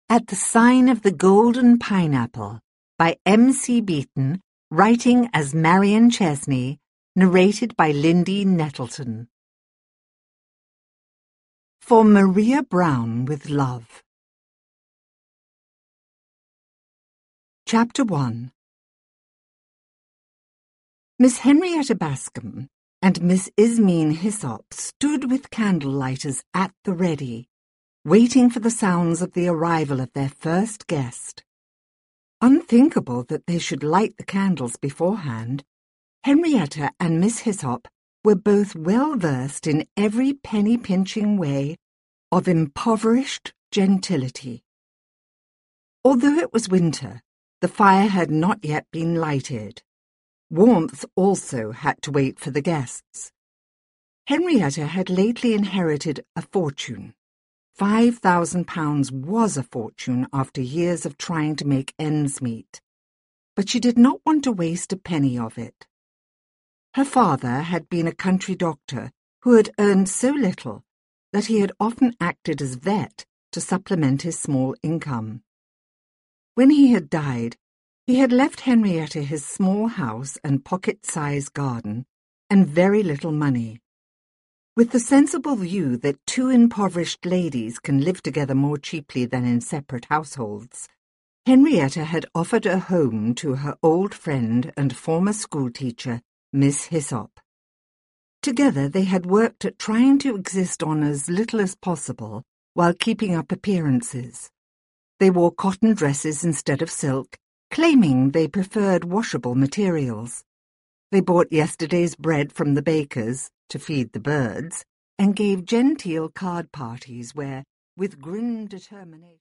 At the Sign of the Golden Pineapple by M.C. Beaton, writing as Marion Chesney, narrated by Lindy Nettleton. For Maria Brown with Love. Chapter 1. Miss Henrietta Bascom and Miss Ismene Hyssop stood with candle-lighters at the ready, waiting for the sounds of the arrival of their first guest. Unthinkable that they should light the candles beforehand, Henrietta and Miss Hyssop were both well-versed in every penny-pinching way of impoverished gentility. Although it was winter, the fire had not yet been lighted. Warmth also had to wait for the guests. Henrietta had lately inherited a fortune. £5,000 was a fortune after years of trying to make ends meet, but she did not want to waste a penny of it. Her father had been a country doctor who had earned so little that he had often acted as vet to supplement his small income. When he had died, he had left Henrietta his small house and pocket-sized garden and very little money. With the sensible view that two impoverished ladies can live together more cheaply than in separate households, Henrietta had offered a home to her old friend and former schoolteacher, Miss Hyssop. Together they had worked at trying to exist on as little as possible while keeping up appearances. They wore cotton dresses instead of silk, claiming they preferred washable materials. They bought yesterday's bread from the baker's to feed the birds, and gave genteel card parties where, with grim determination,